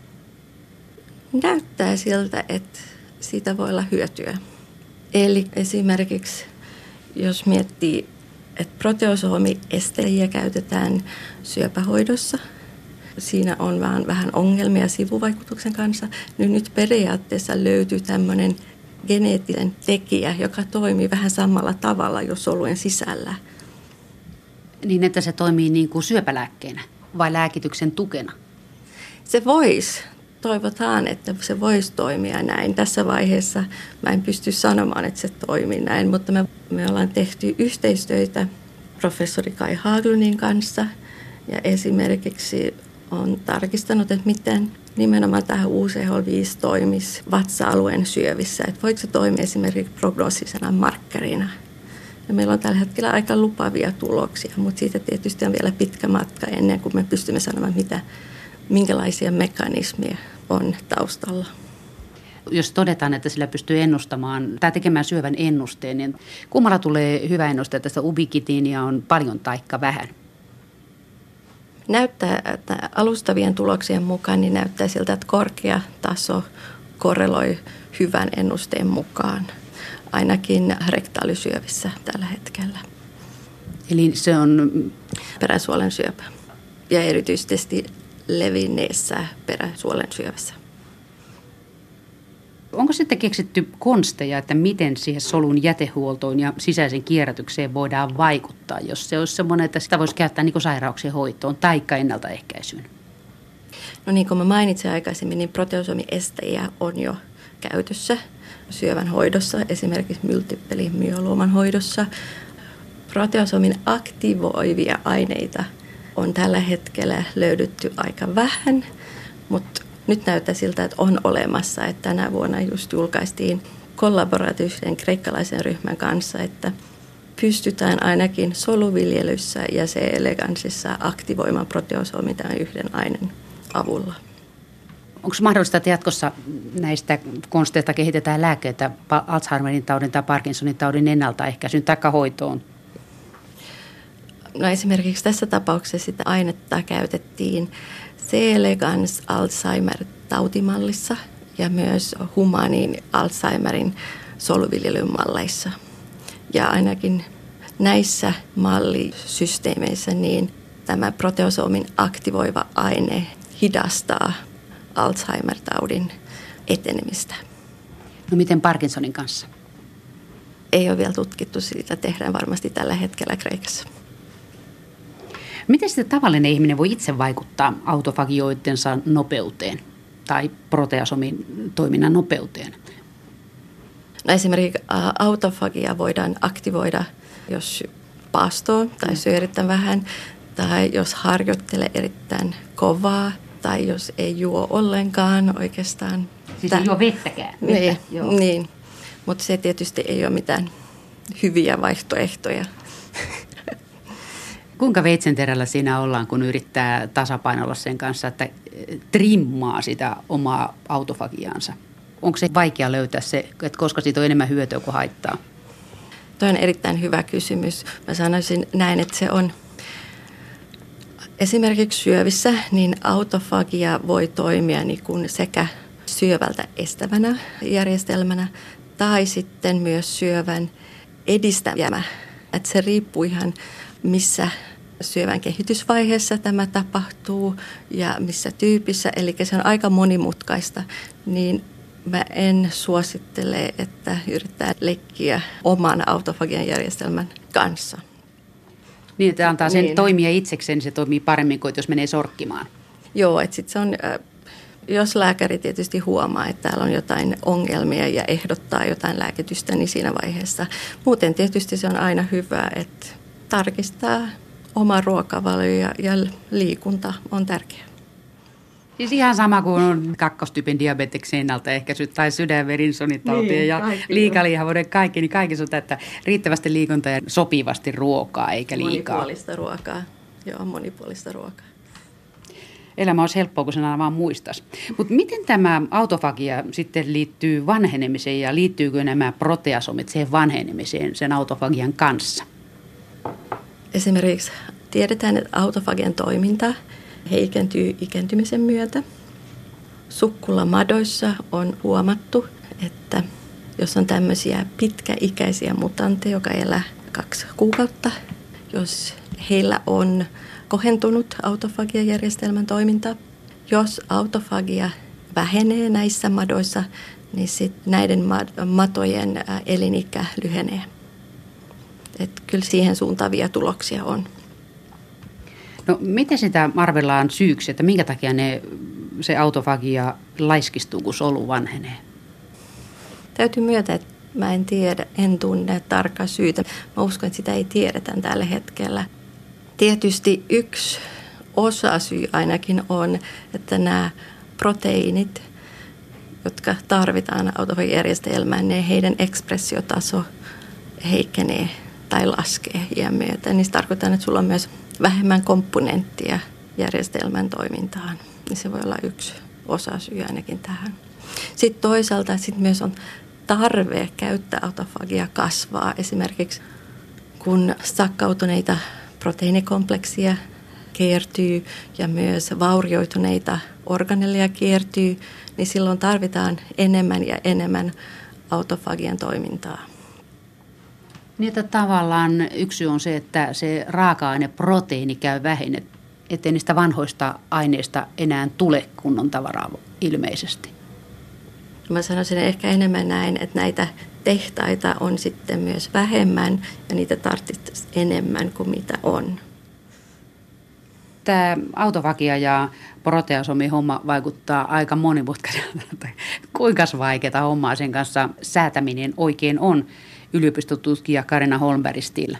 Näyttää siltä, että siitä voi olla hyötyä. Eli esimerkiksi jos miettii, että proteasomiestejä käytetään syöpähoidossa, siinä on vähän ongelmia sivuvaikutuksen kanssa, niin nyt periaatteessa löytyy tämmöinen geneettinen tekijä, joka toimii vähän samalla tavalla jo solujen sisällä. Niin, että se toimii niin kuin syöpälääkkeenä vai lääkityksen tukena? Se voisi. Toivotaan, että se voisi toimia näin. Tässä vaiheessa mä en pysty sanomaan, että se toimii näin, mutta me ollaan tehty yhteistyötä professori Kai Haglundin kanssa ja esimerkiksi on tarkistanut, että miten nimenomaan tähän UCHL5 toimisi vatsa-alueen syövissä. Että voiko se toimia esimerkiksi prognoosisena markkerina. Ja meillä on tällä hetkellä aika lupavia tuloksia, mutta siitä tietysti on vielä pitkä matka ennen kuin me pystymme sanomaan, minkälaisia mekanismeja on taustalla. Jos todetaan, että sillä pystyy ennustamaan tai tekemään syövän ennusteen, niin kummalla tulee hyvä ennuste, että sitä ubikitiinia on paljon taikka vähän? Näyttää, että alustavien tuloksien mukaan niin näyttää siltä, että korkea taso korreloi hyvän ennusteen mukaan, ainakin rektaalisyövissä tällä hetkellä. Eli se on peräsuolen syöpä ja erityisesti levinneessä peräsuolen syövässä. Onko sitten keksitty konsteja, että miten siihen solun jätehuoltoon ja sisäisen kierrätykseen voidaan vaikuttaa, jos se olisi semmoinen, että sitä voisi käyttää niin kuin sairauksien hoitoon tai ennaltaehkäisyyn? No niin kuin mä mainitsin aikaisemmin, niin proteosomiestäjiä on jo käytössä syövän hoidossa, esimerkiksi multiplimyelooman hoidossa. Proteosomin aktivoivia aineita on tällä hetkellä löydetty aika vähän, mutta nyt näyttää siltä, että on olemassa. Että tänä vuonna just julkaistiin kollaboratiivisen kreikkalaisen ryhmän kanssa, että pystytään ainakin soluviljelyssä ja C-eleganssissa aktivoimaan proteosomia tämän yhden aineen avulla. Onko mahdollista, että jatkossa näistä konsteista kehitetään lääkkeitä Alzheimerin taudin tai Parkinsonin taudin ennaltaehkäisyyn tai hoitoon? No esimerkiksi tässä tapauksessa sitä ainetta käytettiin C-elegans Alzheimer-tautimallissa ja myös humaanin Alzheimerin soluviljelymalleissa. Ja ainakin näissä mallisysteemeissä niin tämä proteosomin aktivoiva aine hidastaa Alzheimer-taudin etenemistä. No miten Parkinsonin kanssa? Ei ole vielä tutkittu, siitä tehdään varmasti tällä hetkellä Kreikassa. Miten sitten tavallinen ihminen voi itse vaikuttaa autofagioittensa nopeuteen tai proteasomin toiminnan nopeuteen? No esimerkiksi autofagia voidaan aktivoida, jos paastoo tai syö erittäin vähän, tai jos harjoittelee erittäin kovaa, tai jos ei juo ollenkaan oikeastaan. Siis ei juo vettäkään. Niin. Mutta se tietysti ei ole mitään hyviä vaihtoehtoja. Kuinka veitsenterällä siinä ollaan, kun yrittää tasapainolla sen kanssa, että trimmaa sitä omaa autofagiaansa? Onko se vaikea löytää se, että koska siitä on enemmän hyötyä kuin haittaa? Tuo on erittäin hyvä kysymys. Mä sanoisin näin, että se on esimerkiksi syövissä, niin autofagia voi toimia niin kuin sekä syövältä estävänä järjestelmänä tai sitten myös syövän edistävänä. Että se riippuu ihan missä syövän kehitysvaiheessa tämä tapahtuu ja missä tyypissä. Eli se on aika monimutkaista, niin mä en suosittele, että yrittää leikkiä oman autofagian järjestelmän kanssa. Niin, että antaa sen toimia itsekseen, niin se toimii paremmin kuin jos menee sorkkimaan. Joo, että sitten se on, jos lääkäri tietysti huomaa, että täällä on jotain ongelmia ja ehdottaa jotain lääkitystä, niin siinä vaiheessa. Muuten tietysti se on aina hyvä, että tarkistaa oma ruokavalio ja liikunta on tärkeää. Siis ihan sama kuin on kakkostyypin diabeteksen ennaltaehkäisy tai sydänverisuonitautien ja liikalihavuuden kaikki, niin kaikissa on tätä riittävästi liikuntaa ja sopivasti ruokaa eikä liikaa. Monipuolista ruokaa. Joo, monipuolista ruokaa. Elämä olisi helppoa, kun sen aina vaan muistaisi. Mutta miten tämä autofagia sitten liittyy vanhenemiseen ja liittyykö nämä proteasomit siihen vanhenemiseen sen autofagian kanssa? Esimerkiksi tiedetään, että autofagian toiminta heikentyy ikääntymisen myötä. Sukkulamadoissa on huomattu, että jos on tämmöisiä pitkäikäisiä mutantteja, joka elää 2 kuukautta, jos heillä on kohentunut autofagiajärjestelmän toiminta, jos autofagia vähenee näissä madoissa, niin sit näiden matojen elinikä lyhenee. Et kyllä siihen suuntaavia tuloksia on. No miten sitä arvellaan syyksi, että minkä takia se autofagia laiskistuu, kun solu vanhenee? Täytyy myöntää, että mä en tunne tarkkaa syytä. Mä uskon, että sitä ei tiedetä tällä hetkellä. Tietysti yksi osasyy ainakin on, että nämä proteiinit, jotka tarvitaan autofagiajärjestelmään, heidän ekspressiotaso heikkenee tai laskee iän myötä. Niin se tarkoittaa, että sulla on myös vähemmän komponenttia järjestelmän toimintaan. Niin se voi olla yksi osasyy ainakin tähän. Sitten toisaalta myös on tarve käyttää autofagia kasvaa. Esimerkiksi kun sakkautuneita proteiinikompleksia kiertyy ja myös vaurioituneita organelleja kiertyy, niin silloin tarvitaan enemmän ja enemmän autofagian toimintaa. Niin, että tavallaan yksi on se, että se raaka-aine proteiini käy vähin, ettei niistä vanhoista aineista enää tule kunnon tavaraa ilmeisesti. Mä sanoisin ehkä enemmän näin, että näitä tehtaita on sitten myös vähemmän ja niitä tarvitsisi enemmän kuin mitä on. Tämä autofagia ja proteasomi homma vaikuttaa aika monimutkaiselta. Kuinka vaikeaa hommaa sen kanssa säätäminen oikein on, yliopistotutkija Carina Holmberg-Still?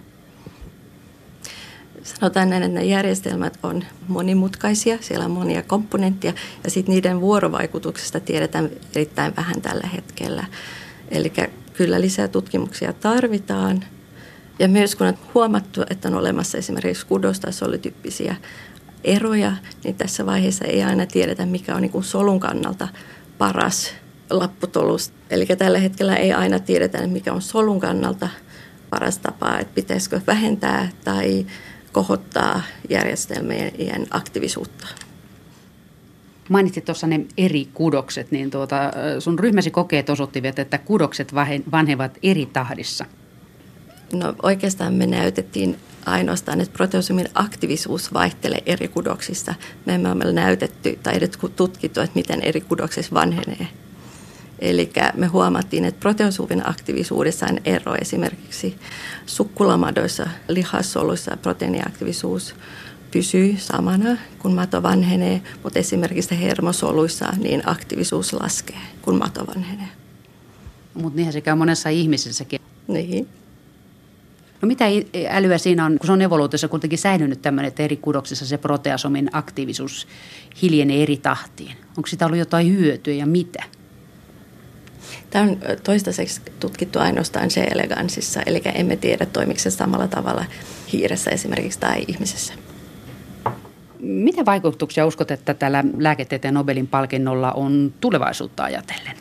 Sanotaan näin, että nämä järjestelmät on monimutkaisia, siellä on monia komponentteja ja sitten niiden vuorovaikutuksesta tiedetään erittäin vähän tällä hetkellä. Eli kyllä lisää tutkimuksia tarvitaan. Ja myös kun on huomattu, että on olemassa esimerkiksi kudos- tai solutyyppisiä eroja, niin tässä vaiheessa ei aina tiedetä, mikä on niin kuin solun kannalta paras lopputulos. Eli tällä hetkellä ei aina tiedetä, mikä on solun kannalta paras tapa, että pitäisikö vähentää tai kohottaa järjestelmien aktiivisuutta. Mainitsit tuossa ne eri kudokset, niin sun ryhmäsi kokeet osoittivat, että kudokset vanhevat eri tahdissa. No oikeastaan me näytettiin ainoastaan, että proteasomin aktiivisuus vaihtelee eri kudoksissa. Me emme ole näytetty tai edes tutkittu, että miten eri kudoksissa vanhenee. Eli me huomattiin, että proteasomin aktiivisuudessa on ero esimerkiksi sukkulamadoissa, lihassoluissa proteiiniaktiivisuus pysyy samana, kun mato vanhenee, mutta esimerkiksi hermosoluissa niin aktiivisuus laskee, kun mato vanhenee. Mutta niinhän se käy monessa ihmisessäkin. Niin. No mitä älyä siinä on, kun se on evoluutiossa kuitenkin säilynyt tämmöinen, että eri kudoksissa se proteasomin aktiivisuus hiljenee eri tahtiin? Onko sitä ollut jotain hyötyä ja mitä? Tämä on toistaiseksi tutkittu ainoastaan C. elegansissa, eli emme tiedä toimiko se samalla tavalla hiiressä esimerkiksi tai ihmisessä. Mitä vaikutuksia uskot, että tällä lääketieteen Nobelin palkinnolla on tulevaisuutta ajatellen?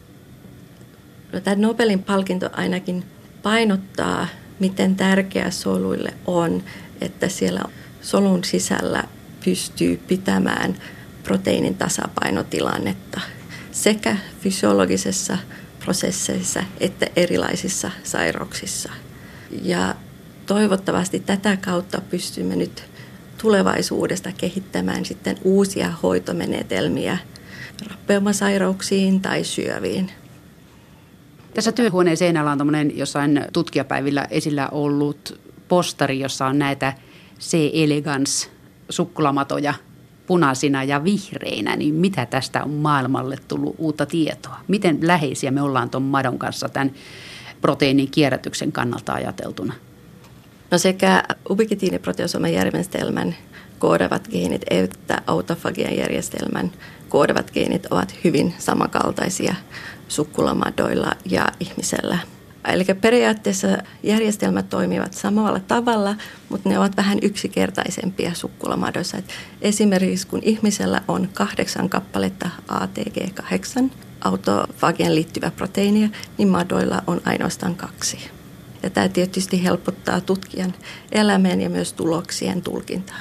No, tämä Nobelin palkinto ainakin painottaa, miten tärkeä soluille on, että siellä solun sisällä pystyy pitämään proteiinin tasapainotilannetta sekä fysiologisissa prosesseissa että erilaisissa sairauksissa. Ja toivottavasti tätä kautta pystymme nyt tulevaisuudesta kehittämään sitten uusia hoitomenetelmiä rappeumasairauksiin tai syöviin. Tässä työhuoneen seinällä on tämmöinen jossain tutkijapäivillä esillä ollut postari, jossa on näitä C. elegans sukkulamatoja punaisina ja vihreinä. Niin mitä tästä on maailmalle tullut uutta tietoa? Miten läheisiä me ollaan tuon madon kanssa tämän proteiinin kierrätyksen kannalta ajateltuna? No sekä ubiquitiiniproteasoman järjestelmän koodavat geenit että autofagian järjestelmän koodavat geenit ovat hyvin samankaltaisia sukkulamadoilla ja ihmisellä. Eli periaatteessa järjestelmät toimivat samalla tavalla, mutta ne ovat vähän yksinkertaisempia sukkulamadoissa. Esimerkiksi kun ihmisellä on 8 kappaletta ATG8 autofagian liittyvää proteiinia, niin madoilla on ainoastaan 2. Ja tämä tietysti helpottaa tutkijan elämän ja myös tuloksien tulkintaa.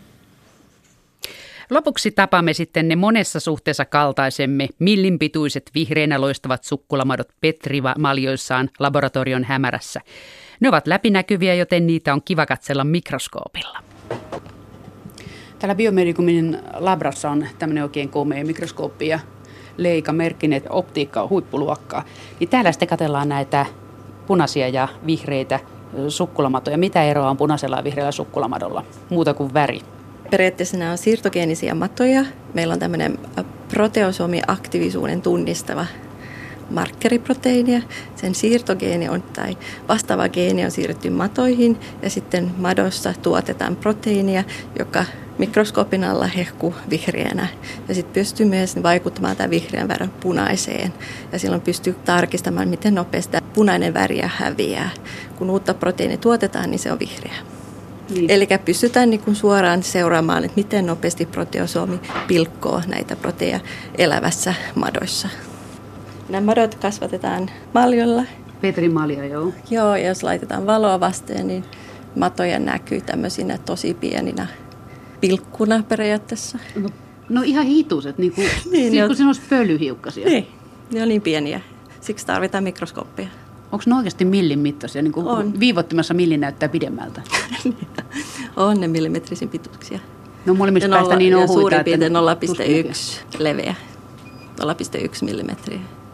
Lopuksi tapaamme sitten ne monessa suhteessa kaltaisemme millinpituiset vihreinä loistavat sukkulamadot Petri-maljoissaan laboratorion hämärässä. Ne ovat läpinäkyviä, joten niitä on kiva katsella mikroskoopilla. Täällä Biomedicumin labrassa on tämmöinen oikein komea mikroskooppi ja Leica Merkkinen optiikka on huippuluokkaa. Niin täällä sitten katsellaan näitä punaisia ja vihreitä sukkulamatoja. Mitä eroa on punaisella ja vihreällä sukkulamadolla? Muuta kuin väri. Periaatteessa nämä on siirtogeenisiä matoja. Meillä on tämmöinen proteasomiaktiivisuuden tunnistava markkeriproteiinia. Sen siirtogeeni on tai vastaava geeni on siirretty matoihin ja sitten madossa tuotetaan proteiinia, joka mikroskoopin alla hehkuu vihreänä. Ja sitten pystyy myös vaikuttamaan tämän vihreän värin punaiseen. Ja silloin pystyy tarkistamaan, miten nopeasti punainen väriä häviää. Kun uutta proteiinia tuotetaan, niin se on vihreä. Niin. Eli pystytään niin kuin suoraan seuraamaan, että miten nopeasti proteasomi pilkkoo näitä proteja elävässä madoissa. Nämä madot kasvatetaan maljolla. Petri-malja, joo. Joo, ja jos laitetaan valoa vastaan, niin matoja näkyy tämmöisinä tosi pieninä pilkkuna periaatteessa. No ihan hituset, niin kuin semmoiset pölyhiukkasia. Niin, ne on niin pieniä. Siksi tarvitaan mikroskooppia. Onko ne oikeasti millin mittaisia? Niin kuin viivottimessa millin näyttää pidemmältä. On ne millimetrisin pituuksia. No molemmista päästä niin ohuita. Suurin piirtein 0,1 leveä. 0,1 millimetriä.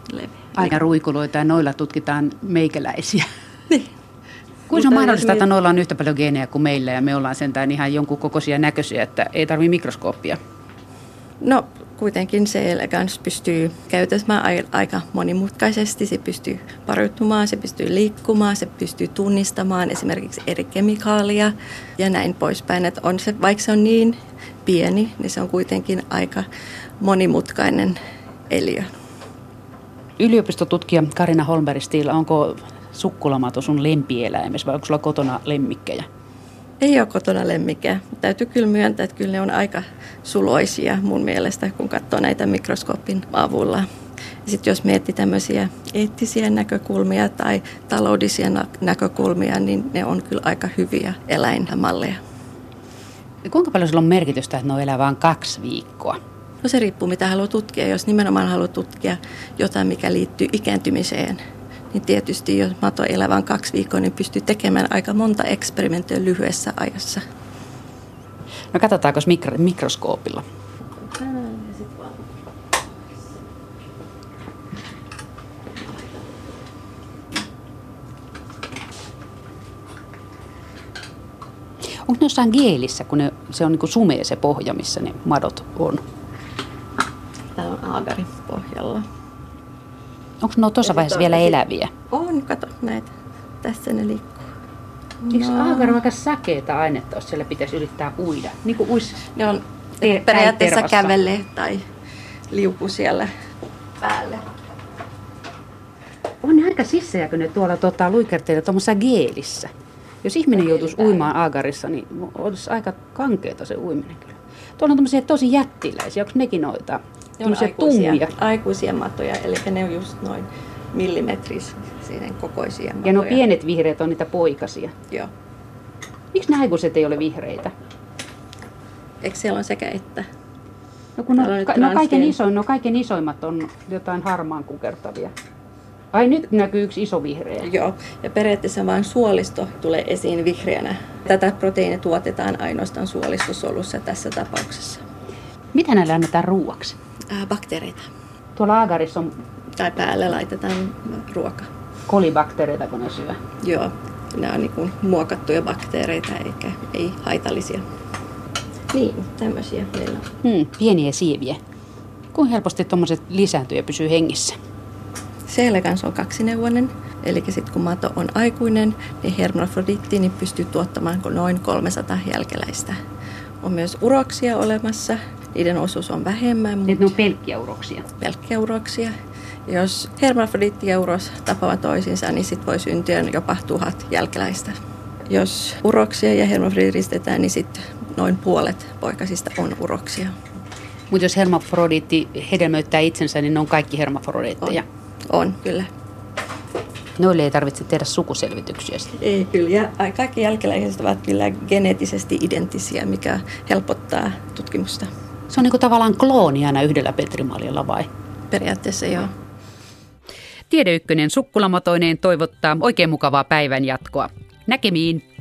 leviää. Aina ruikuloita ja noilla tutkitaan meikäläisiä. Niin. Kuinka on mahdollista, että noilla on yhtä paljon geenejä kuin meillä ja me ollaan sentään ihan jonkun kokoisia näköisiä, että ei tarvitse mikroskooppia? No kuitenkin C. elegans pystyy käyttämään aika monimutkaisesti. Se pystyy parantumaan, se pystyy liikkumaan, se pystyy tunnistamaan esimerkiksi eri kemikaalia ja näin poispäin. Että on se, vaikka se on niin pieni, niin se on kuitenkin aika monimutkainen eliö. Yliopistotutkija Carina Holmberg-Stihl, onko sukkulamato sun lempieläimessä vai onko sulla kotona lemmikkejä? Ei ole kotona lemmikkejä. Täytyy kyllä myöntää, että kyllä ne on aika suloisia mun mielestä, kun katsoo näitä mikroskoopin avulla. Sitten jos miettii tämmöisiä eettisiä näkökulmia tai taloudellisia näkökulmia, niin ne on kyllä aika hyviä eläinmalleja. Kuinka paljon sulla on merkitystä, että ne on elää vain 2 viikkoa? No se riippuu, mitä haluaa tutkia. Jos nimenomaan haluaa tutkia jotain, mikä liittyy ikääntymiseen, niin tietysti jos mato elää vain 2 viikkoa, niin pystyy tekemään aika monta eksperimenttiä lyhyessä ajassa. No katsotaanko mikroskoopilla? Onko ne jossain geelissä, kun se on niin kuin sumea se pohja, missä ne madot on? Tämä on aagarin pohjalla. Onko ne tuossa vaiheessa vielä eläviä? On, kato näitä. Tässä ne liikkuu. Eikö aagari aika säkeitä ainetta, jos siellä pitäisi yrittää uida? Niin kuin ne on periaatteessa kävelee tai liukuu siellä päälle. On ne aika sissejä, kun ne tuolla luikerteilla tuommoisessa geelissä. Jos ihminen joutuisi uimaan aagarissa, niin olisi aika kankeeta se uiminen kyllä. Tuolla on tuommoisia tosi jättiläisiä. Onko nekin noita? Ne on aikuisia matoja, eli ne on just noin millimetrisen kokoisia matoja. Ja nuo pienet vihreät on niitä poikasia. Joo. Miksi nämä aikuiset ei ole vihreitä? Eikö siellä on sekä että? No kun kaiken isoimmat on jotain harmaan kukertavia. Ai nyt näkyy yksi iso vihreä. Joo, ja periaatteessa vain suolisto tulee esiin vihreänä. Tätä proteiinia tuotetaan ainoastaan suolistosolussa tässä tapauksessa. Mitä näille annetaan ruuaksi? Bakteereita. Tuolla aagarissa on... Tai päälle laitetaan ruoka. Kolibakteereita, kun ne syö? Joo, nämä on niin kuin muokattuja bakteereita, eikä ei haitallisia. Niin, tämmöisiä meillä on. Pieniä sieviä. Kuinka helposti tuommoiset lisääntyy ja pysyy hengissä? C. elegans on 2-neuvoinen, eli sitten kun mato on aikuinen, niin hermafrodiitti pystyy tuottamaan noin 300 jälkeläistä. On myös uroksia olemassa, niiden osuus on vähemmän. Mutta ne on pelkkiä uroksia? Pelkkiä uroksia. Jos hermafrodiitti ja uros tapaavat toisinsa, niin sitten voi syntyä jopa 1000 jälkeläistä. Jos uroksia ja hermafrodiitti ristetään, niin sitten noin puolet poikasista on uroksia. Mutta jos hermafrodiitti hedelmöittää itsensä, niin ne on kaikki hermafrodiitteja? On, kyllä. Noille ei tarvitse tehdä sukuselvityksiä. Ei kyllä, ja kaikki jälkeläiset ovat kyllä geneettisesti identtisiä, mikä helpottaa tutkimusta. Se on niin kuin tavallaan klooni aina yhdellä petrimaljalla vai? Periaatteessa joo. Tiede Ykkönen sukkulamatoineen toivottaa oikein mukavaa päivän jatkoa. Näkemiin!